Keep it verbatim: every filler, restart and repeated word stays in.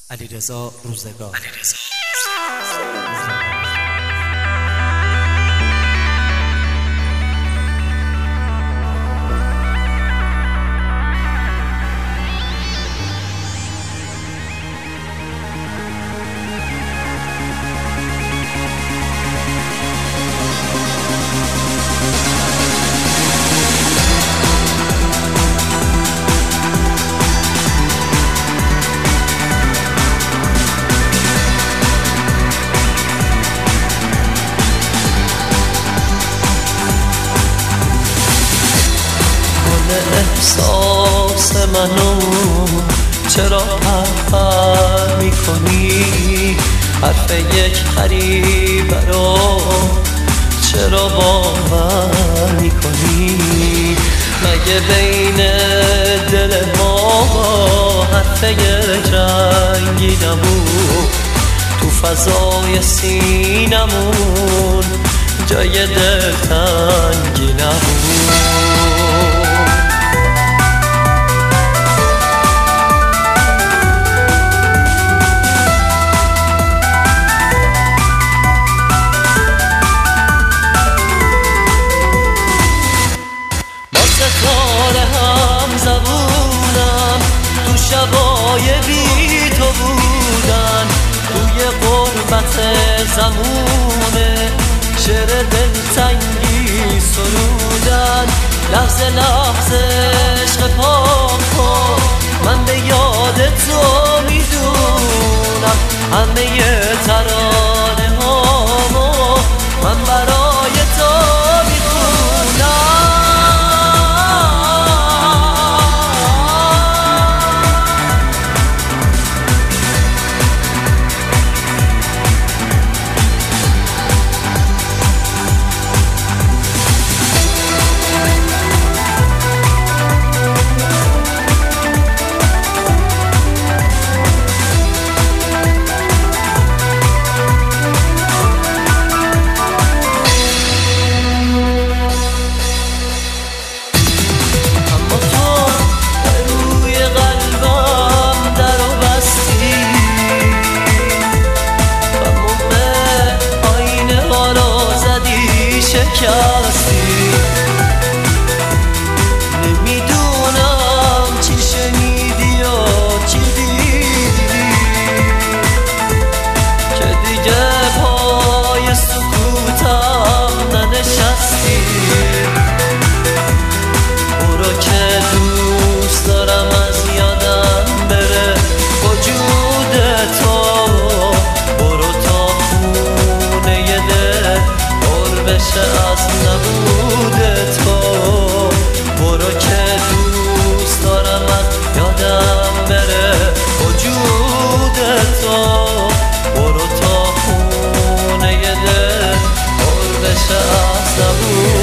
علیرضا روزگار. احساس منو چرا پرپر میکنی؟ حرف یک غریبه رو چرا باور میکنی؟ مگه بین دل ما حرف جنگی نبود؟ تو فضای سینمون جای دلتنگی نبود؟ ستاره هم زبونم تو شبای بی تو بودن، توی غربت زمونه شعر دلتنگی سرودن. لحظه لحظه عشق پاک کن، من به یاد تو میدونم همه ترانه هامو من برای تو میخونم. شکستی نمیدونم چی شنیدی و چی دیدی که دیگه پای سکوتم ننشستی. برو که دوست دارم از یادم بره وجود تو، برو تا خونه دل بشه از نبود تو. برو که دوست دارم از یادم بره وجود تو، برو تا خونه دل پر بشه از نبود